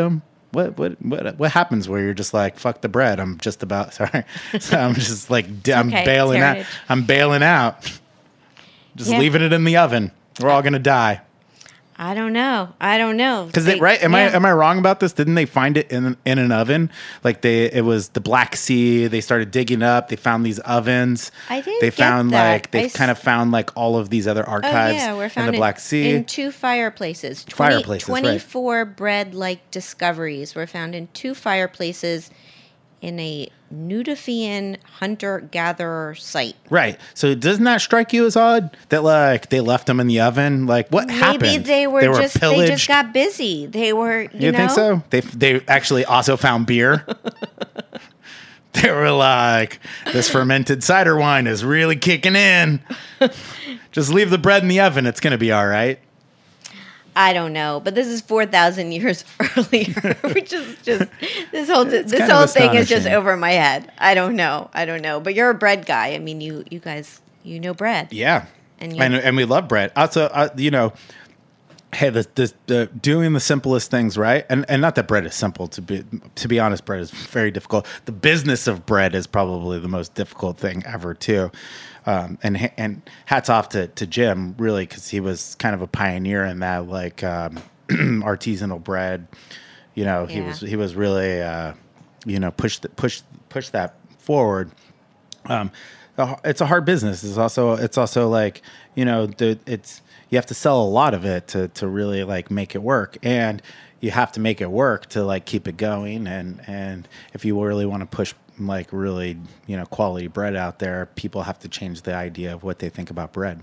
what what what what happens where you're just like, fuck the bread. I'm just about sorry. So I'm just like d- I'm
okay,
bailing out. I'm bailing out. Just
Yeah.
leaving it in the oven. We're all gonna die.
I don't know. I don't know.
Because
They-
right? Am
yeah.
I am I wrong about this? Didn't they find it in in an oven? Like they, it was the Black Sea. They started digging up. They found these ovens.
I didn't
They
get
found
that.
like they
I s-
kind of found like all of these other
Oh,
archives
yeah, we're
in
found
the Black Sea.
in two fireplaces. twenty,
Fireplaces, right.
twenty-four bread-like discoveries were found in two fireplaces in a Nudifian hunter-gatherer site.
Right. So doesn't that strike you as odd that like they left them in the oven? Like what
Maybe
happened?
they were, just
pillaged.
they just got busy. They were you,
You
know
think so? They they actually also found beer. They were like, this fermented cider wine is really kicking in. Just leave the bread in the oven. It's going to be all right.
I don't know, but this is four thousand years earlier, which is just this whole
It's
this
kind of
whole thing is just
astonishing.
over my head. I don't know. I don't know. But you're a bread guy. I mean, you you guys you know bread.
Yeah.
And
And,
you-
and, we love bread. Also, uh, you know, hey, the, the, the doing the simplest things, right? And and not that bread is simple. To be to be honest, bread is very difficult. The business of bread is probably the most difficult thing ever, too. Um, and ha- and hats off to, to Jim, really, because he was kind of a pioneer in that, like um, artisanal bread. You know, he
Yeah.
was he was really, uh, you know, push the, push push that forward. Um, it's a hard business. It's also it's also like, you know, the, it's you have to sell a lot of it to to really like make it work, and you have to make it work to like keep it going. And and if you really want to push like really, you know, quality bread out there, people have to change the idea of what they think about bread.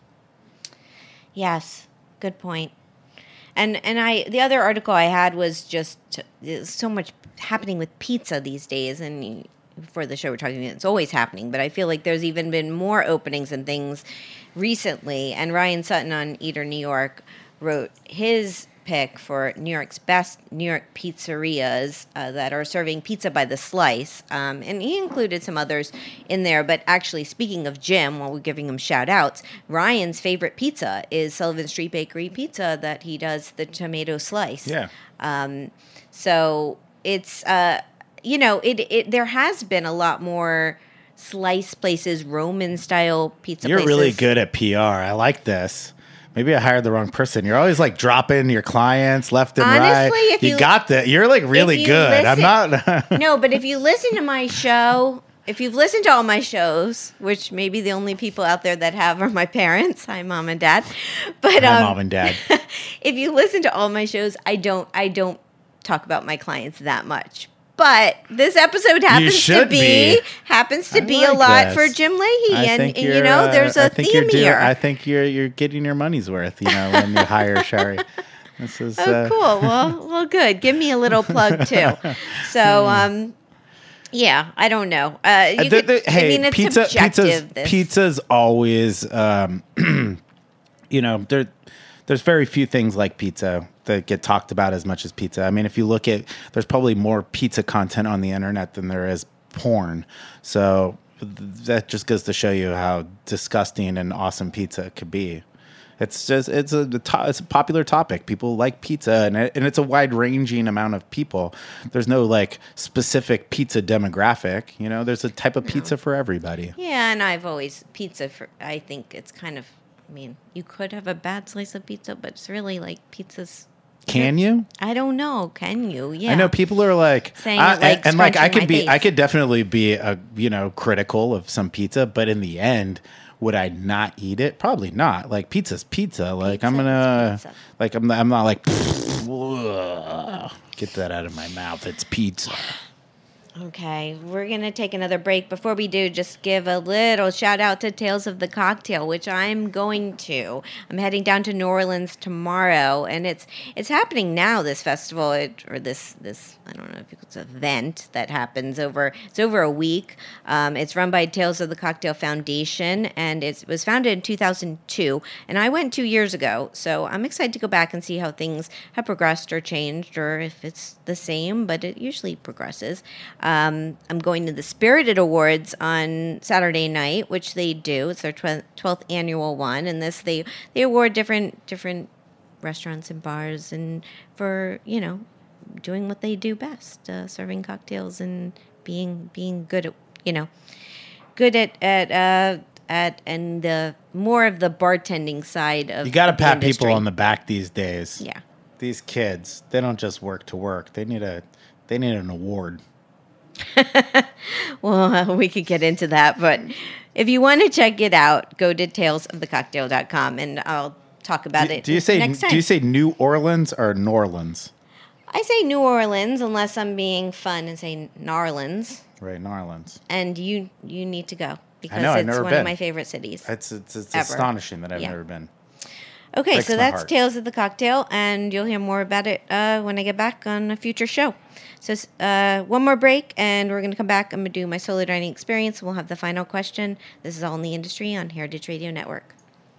Yes, good point. And and I the other article I had was just there's so much happening with pizza these days, and before the show we're talking about it's always happening, but I feel like there's even been more openings and things recently. And Ryan Sutton on Eater New York wrote his pick for New York's best New York pizzerias uh, that are serving pizza by the slice. Um, and he included some others in there. But actually, speaking of Jim, while we're giving him shout outs, Ryan's favorite pizza is Sullivan Street Bakery pizza that he does the tomato slice.
Yeah.
Um, so it's, uh, you know, it, it there has been a lot more slice places, Roman style pizza
You're
places.
really good at P R. I like this. Maybe I hired the wrong person. You're always like dropping your clients left and
Honestly,
right.
if
you,
you-
got that. You're like really
you
good. I'm
listen-
not.
No, but if you listen to my show, if you've listened to all my shows, which maybe the only people out there that have are my parents, hi mom and dad. But
Hi,
um,
mom and dad.
if you listen to all my shows, I don't I don't talk about my clients that much. But this episode happens to
should
be,
be.
happens to
I
be a
like
lot
this.
for Jim Leahy,
I
and,
think
and, you
you're,
know
uh,
there's
I
a
think you're
theme
doing-
here.
I think you're you're getting your money's worth. You know, when you hire Sherry. This is
Oh,
uh,
cool. Well, well, good. Give me a little plug too. So, um, yeah, I don't know. Uh, you
Uh, the-
could,
the- hey,
I mean, it's
pizza,
subjective.
pizza's,
this.
pizza's always, um, you know, there, there's very few things like pizza that get talked about as much as pizza. I mean, if you look at, there's probably more pizza content on the internet than there is porn. So th- that just goes to show you how disgusting and awesome pizza could be. It's just it's a to- it's a popular topic. People like pizza, and it, and it's a wide ranging amount of people. There's no like specific pizza demographic. You know, there's a type of pizza for everybody.
Yeah, and I've always pizza for. I think it's kind of. I mean, you could have a bad slice of pizza, but it's really like pizza's.
Can you?
I don't know. Can you? Yeah.
I know people are like,
Saying
I,
it like
and like I
scrunching
could
my
be,
face.
I could definitely be a you know critical of some pizza, but in the end, would I not eat it? Probably not. Like pizza's pizza. Like I'm
Pizza is
gonna,
pizza.
like I'm, I'm not like, "Ugh, get that out of my mouth. It's pizza.
Okay, we're going to take another break. Before we do, just give a little shout out to Tales of the Cocktail, which I'm going to. I'm heading down to New Orleans tomorrow, and it's it's happening now, this festival, it, or this, this I don't know if it's an event that happens over, it's over a week. Um, it's run by Tales of the Cocktail Foundation, and it was founded in two thousand two, and I went two years ago, so I'm excited to go back and see how things have progressed or changed, or if it's the same, but it usually progresses. Um, I'm going to the Spirited Awards on Saturday night, which they do. It's their twelfth annual one, and this they they award different different restaurants and bars and for you know doing what they do best, uh, serving cocktails and being being good at, you know, good at at uh, at and the more of the bartending side of
You got to
the
pat
industry.
people on the back these days.
Yeah.
These kids, they don't just work to work. They need a they need an award.
Well, uh, we could get into that, but if you want to check it out, go to tales of the cocktail dot com, and I'll talk about
Do,
it
do you say
next time.
do you say New Orleans or New Orleans?
I say New Orleans unless I'm being fun and say Narlands,
Right, New Orleans.
and you you need to go because
know, I've
it's
never
one
been.
of my favorite cities.
It's it's, it's
Ever.
astonishing that I've
Yeah.
never been.
Okay,
Breaks
so
my
that's
heart.
Tales of the Cocktail, and you'll hear more about it uh, when I get back on a future show. So uh, one more break, and we're going to come back. I'm going to do my solo dining experience. We'll have the final question. This is All in the Industry on Heritage Radio Network.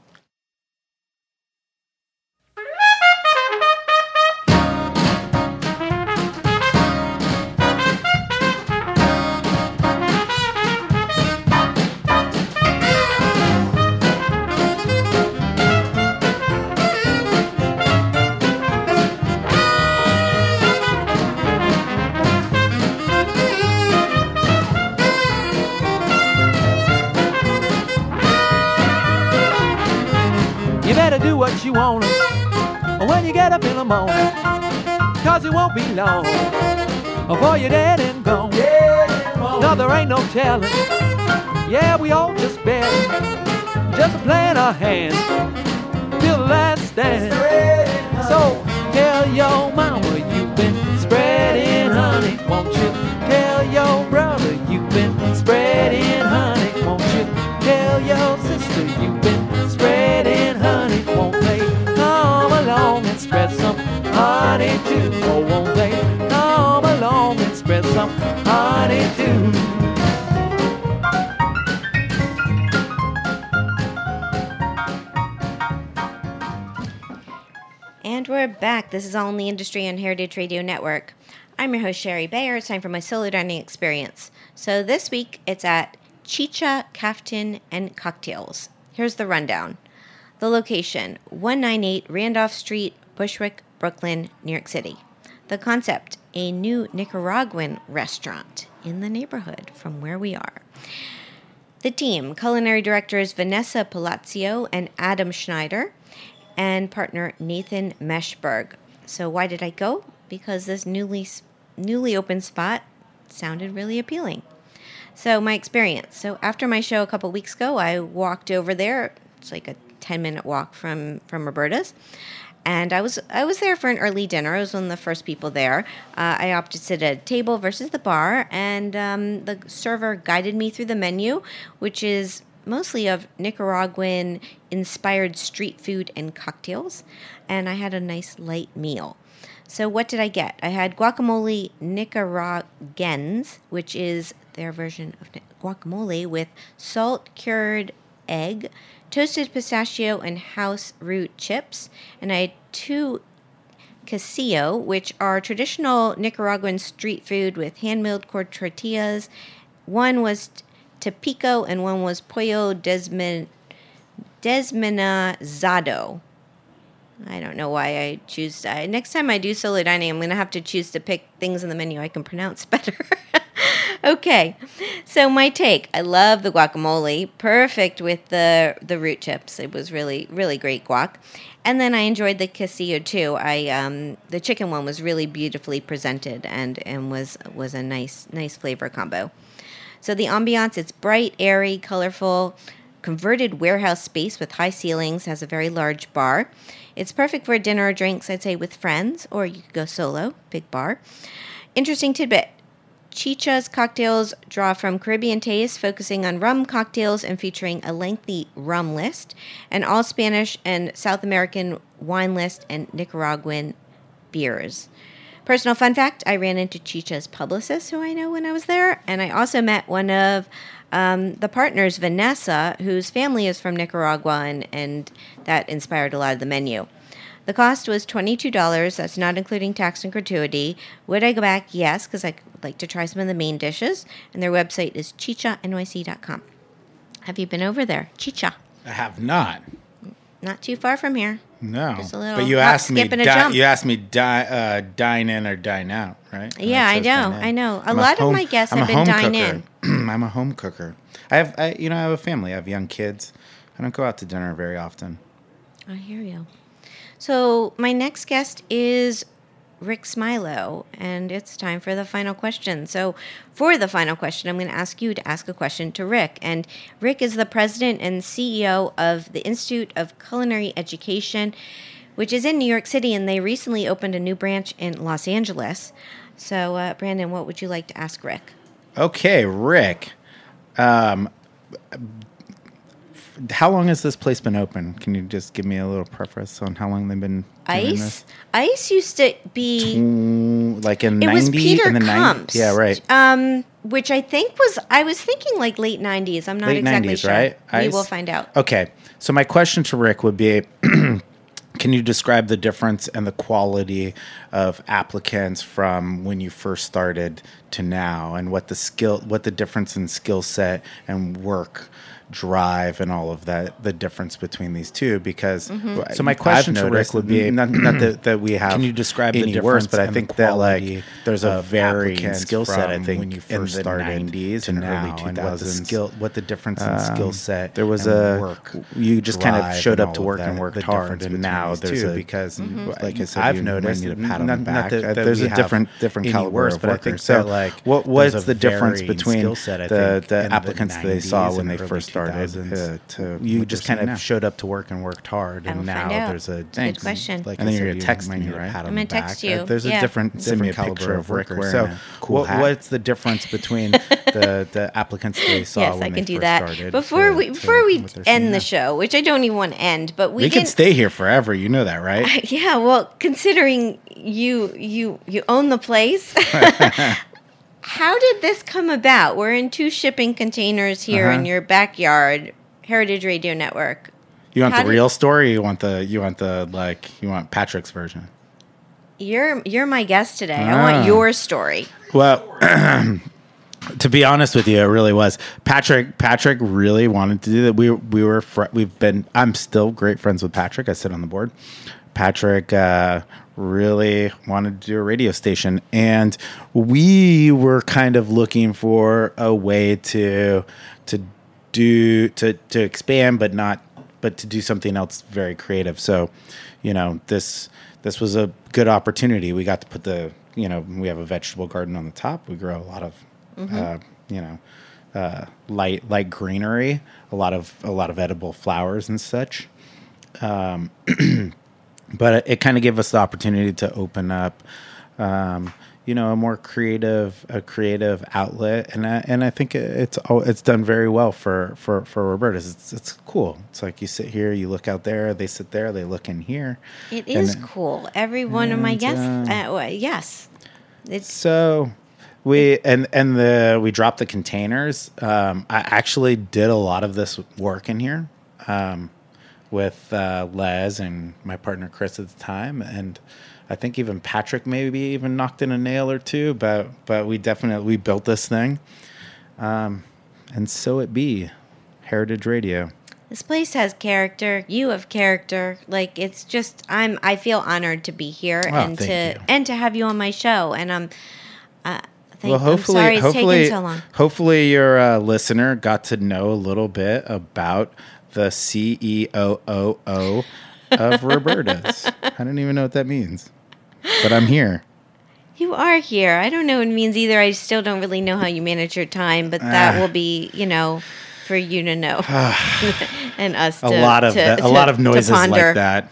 You better do what you wanna when you get up in the morning, cause it won't be long before you're dead and gone. No, there ain't no telling. Yeah, we all just bet, just playing our hand till the last stand. So tell your mama you've been spreading honey, won't you? Tell your brother you've been spreading honey, won't you? Tell your sister you've been spreading honey, won't they come along and spread some honey too? Oh, won't they come along and spread some honey too?
And we're back. This is All in the Industry on Heritage Radio Network. I'm your host, Sherry Bayer. It's time for my solo dining experience. So this week, it's at Chicha Caftan and Cocktails. Here's the rundown. The location, one ninety-eight Randolph Street, Bushwick, Brooklyn, New York City. The concept, a new Nicaraguan restaurant in the neighborhood from where we are. The team, culinary directors Vanessa Palacio and Adam Schneider, and partner Nathan Meshberg. So why did I go? Because this newly newly opened spot sounded really appealing. So my experience. So after my show a couple weeks ago, I walked over there. It's like a ten minute walk from, from Roberta's. And I was I was there for an early dinner. I was one of the first people there. Uh, I opted to sit at a table versus the bar, and um, the server guided me through the menu, which is mostly of Nicaraguan-inspired street food and cocktails. And I had a nice light meal. So what did I get? I had guacamole Nicaraguense, which is their version of guacamole with salt-cured egg, toasted pistachio, and house root chips. And I had two quesillo, which are traditional Nicaraguan street food with hand-milled corn tortillas. One was tapico and one was pollo desmen- desmenuzado. I don't know why I choose. I, next time I do solo dining, I'm going to have to choose to pick things in the menu I can pronounce better. Okay, so my take. I love the guacamole. Perfect with the the root chips. It was really, really great guac. And then I enjoyed the quesillo too. I um, the chicken one was really beautifully presented and, and was was a nice nice flavor combo. So the ambiance, it's bright, airy, colorful, converted warehouse space with high ceilings, has a very large bar. It's perfect for dinner or drinks, I'd say, with friends, or you could go solo, big bar. Interesting tidbit. Chicha's cocktails draw from Caribbean taste, focusing on rum cocktails and featuring a lengthy rum list, and all Spanish and South American wine list and Nicaraguan beers. Personal fun fact, I ran into Chicha's publicist, who I know when I was there, and I also met one of um, the partners, Vanessa, whose family is from Nicaragua, and, and that inspired a lot of the menu. The cost was twenty-two dollars. That's not including tax and gratuity. Would I go back? Yes, because I would like to try some of the main dishes. And their website is chicha N Y C dot com. Have you been over there? Chicha.
I have not.
Not too far from here.
No,
Just a little
but you
hop,
asked me.
skip, and a
Di-
jump.
you asked me di- uh, dine in or dine out, right? And
Yeah, I
chose
know.
dine in.
I know. A
I'm
lot of
home-
my guests
I'm
have
a
been
home
dine
cooker. I'm a home cooker. I have, I, you know, I have a family. I have young kids. I don't go out to dinner very often.
I hear you. So my next guest is Rick Smilo, and it's time for the final question. So for the final question, I'm going to ask you to ask a question to Rick. And Rick is the president and C E O of the Institute of Culinary Education, which is in New York City, and they recently opened a new branch in Los Angeles. So, uh, Brandon, what would you like to ask Rick?
Okay, Rick. Um, how long has this place been open? Can you just give me a little preface on how long they've been doing
Ice?
this?
Ice used to be...
Mm, like in
It
ninety?
was Peter
in the
Kumps.
Yeah, right.
Um, which I think was... I was thinking like late nineties. I'm not
Late
exactly
nineties,
sure.
right?
We
Ice?
will find out.
Okay, so my question to Rick would be... Can you describe the difference and the quality of applicants from when you first started to now, and what the skill, what the difference in skill set and work drive and all of that, the difference between these two? Because
Mm-hmm.
so my question
I've
to Rick would be not, not that, that we have
Can you describe the
any
difference
worse, but I
and
think
the
that like
quality
there's a
of
varying
applicants
skill set. I
from
think
when you
in
first
the
started
nineties
to
and
now,
early
and
two
what the
thousands.
skill-
what the difference in
um,
skill set.
there was
and
a-
work. You just kind of
drive
showed
and
up to
all of
work
that,
and worked
the
hard,
difference
and
between
now
these
there's
two.
a because
Mhm.
like I said,
I've
you
noticed,
might need a pat on
not-
the
not
back.
that-
Uh,
that
there's
we
a
have
different different
any
caliber
worse,
of
but I
workers.
think
So
that, like,
what
there's
what's
a
the difference
varying
between
skill set, I
the
think,
the
in the
applicants that they saw
nineties
when they
and
first
early
started
two thousands
uh, to
you
what
just
they're
kind
seeing
of
now?
showed up to work and worked hard,
I
and
will
now
find out.
there's a
Good question.
Like
and
I
then
said,
you're
you
gonna text
might
me,
need a
right?
pat on
I'm
the
gonna text
back.
you.
Uh, There's
Yeah.
a different,
Send me
different
a picture
caliber
of
of
Rick
worker.
wearing
So
a cool
what,
hat.
what's the difference between the the applicants that they saw
Yes,
when
I
they
can do
first
that.
started?
Before
to-
we
to
before we
what they're seeing
end
now?
the show, which I don't even want to end, but we,
We
didn't.
could stay here forever. You know that, right?
Yeah, well, considering you you you own the place, how did this come about? We're in two shipping containers here
Uh-huh.
in your backyard, Heritage Radio Network.
You want
How
the
did-
real story? Or you want the you want the like you want Patrick's version?
You're you're my guest today. I
Ah.
want your story.
Well, to be honest with you, it really was. Patrick Patrick really wanted to do that. We we were fr- we've been. I'm still great friends with Patrick. I sit on the board. Patrick uh, really wanted to do a radio station, and we were kind of looking for a way to to do to to expand, but not but to do something else very creative. So, you know, this this was a good opportunity. We got to put the you know we have a vegetable garden on the top. We grow a lot of
Mhm.
uh, you know uh, light light greenery, a lot of a lot of edible flowers and such. Um, but it, it kind of gave us the opportunity to open up, um, you know, a more creative, a creative outlet, and I, and I think it, it's oh, it's done very well for for for Roberta's. It's it's cool. It's like you sit here, you look out there, they sit there, they look in here.
It
and
is
it-
cool. Every one of my
and,
guests,
um,
uh, well, yes, it's
So we and and the we dropped the containers. Um, I actually did a lot of this work in here um, with uh, Les and my partner Chris at the time, and I think even Patrick maybe even knocked in a nail or two. But but we definitely we built this thing, um, and so it be, Heritage Radio.
This place has character. You have character. Like it's just I'm I feel honored to be here
Oh,
and
thank
to
you.
and to have you on my show. And I'm uh thank,
Well, hopefully,
I'm sorry it's
hopefully,
taken so long.
hopefully, your uh, listener got to know a little bit about the C E O O O of Roberta's. I don't even know what that means, but I'm here.
You are here. I don't know what it means either. I still don't really know how you manage your time, but that
Ah.
will be, you know, for you to know and us
A
to,
lot of
to,
that,
to,
a lot of
to
noises
ponder.
like that.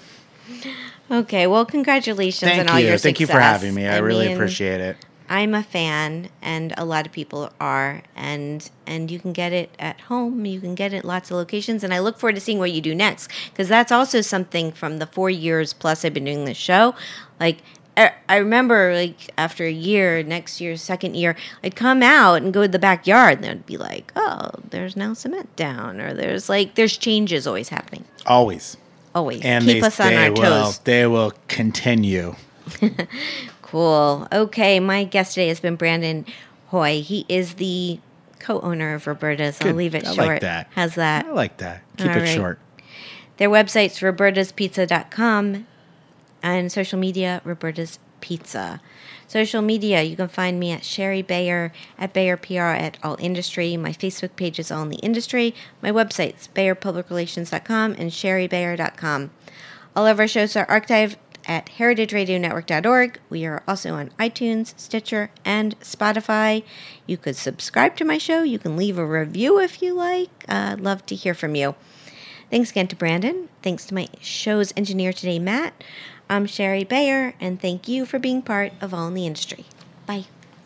Okay, well, congratulations
Thank
on all
you.
your
Thank
success.
you for having me. I, really
mean,
appreciate it.
I'm a fan, and a lot of people are, and and you can get it at home. You can get it at lots of locations, and I look forward to seeing what you do next, because that's also something from the four years plus I've been doing this show. Like, I I remember, like, after a year, next year, second year, I'd come out and go to the backyard, and they'd be like, oh, there's now cement down, or there's, like, there's changes always happening.
Always.
Always.
And
Keep
they,
us on
they
our
will,
toes.
They will continue.
Cool. Okay, my guest today has been Brandon Hoy. He is the co-owner of Roberta's. I'll
Good.
leave it
I
short.
like that.
How's that?
I like that. Keep
All
it
right.
short.
Their website's robertas pizza dot com and social media, Roberta's Pizza. Social media, you can find me at Sherry Bayer, at Bayer P R, at All Industry. My Facebook page is All in the Industry. My website's bayer public relations dot com and sherry bayer dot com. All of our shows are archived at heritage radio network dot org. We are also on iTunes, Stitcher, and Spotify. You could subscribe to my show. You can leave a review if you like. Uh, I'd love to hear from you. Thanks again to Brandon. Thanks to my show's engineer today, Matt. I'm Sherry Bayer, and thank you for being part of All in the Industry. Bye.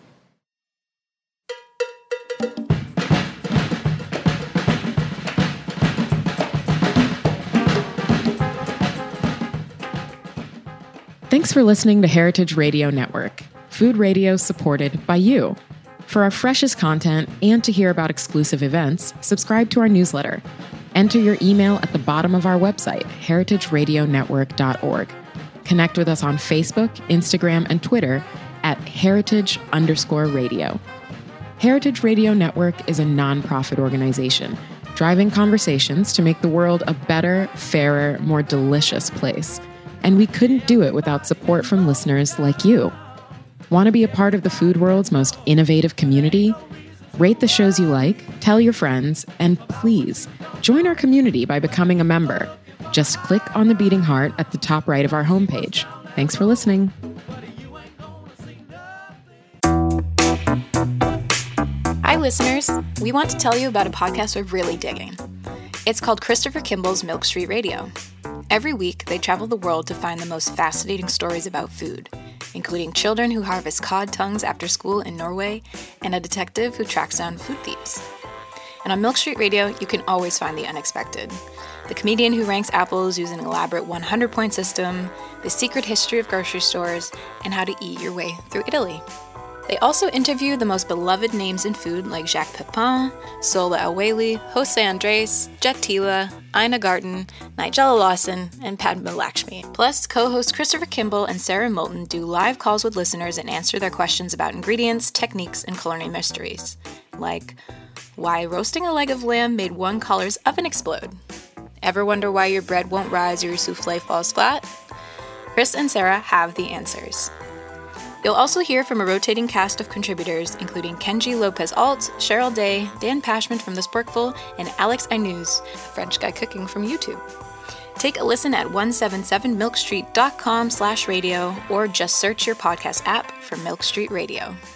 Thanks for listening to Heritage Radio Network, food radio supported by you. For our freshest content and to hear about exclusive events, subscribe to our newsletter. Enter your email at the bottom of our website, heritage radio network dot org. Connect with us on Facebook, Instagram, and Twitter at heritage underscore radio. Heritage Radio Network is a nonprofit organization driving conversations to make the world a better, fairer, more delicious place. And we couldn't do it without support from listeners like you. Want to be a part of the food world's most innovative community? Rate the shows you like, tell your friends, and please join our community by becoming a member. Just click on the beating heart at the top right of our homepage. Thanks for listening.
Hi, listeners. We want to tell you about a podcast we're really digging. It's called Christopher Kimball's Milk Street Radio. Every week, they travel the world to find the most fascinating stories about food, including children who harvest cod tongues after school in Norway and a detective who tracks down food thieves. And on Milk Street Radio, you can always find the unexpected. The comedian who ranks apples using an elaborate one hundred point system, the secret history of grocery stores, and how to eat your way through Italy. They also interview the most beloved names in food like Jacques Pepin, Sola El-Waylly, Jose Andres, Jet Tila, Ina Garten, Nigella Lawson, and Padma Lakshmi. Plus, co-hosts Christopher Kimball and Sarah Moulton do live calls with listeners and answer their questions about ingredients, techniques, and culinary mysteries. Like, why roasting a leg of lamb made one caller's oven explode? Ever wonder why your bread won't rise or your souffle falls flat? Chris and Sarah have the answers. You'll also hear from a rotating cast of contributors, including Kenji Lopez-Alt, Cheryl Day, Dan Pashman from The Sporkful, and Alex Ainuz, a French guy cooking from YouTube. Take a listen at one seventy-seven milk street dot com slash radio or just search your podcast app for Milk Street Radio.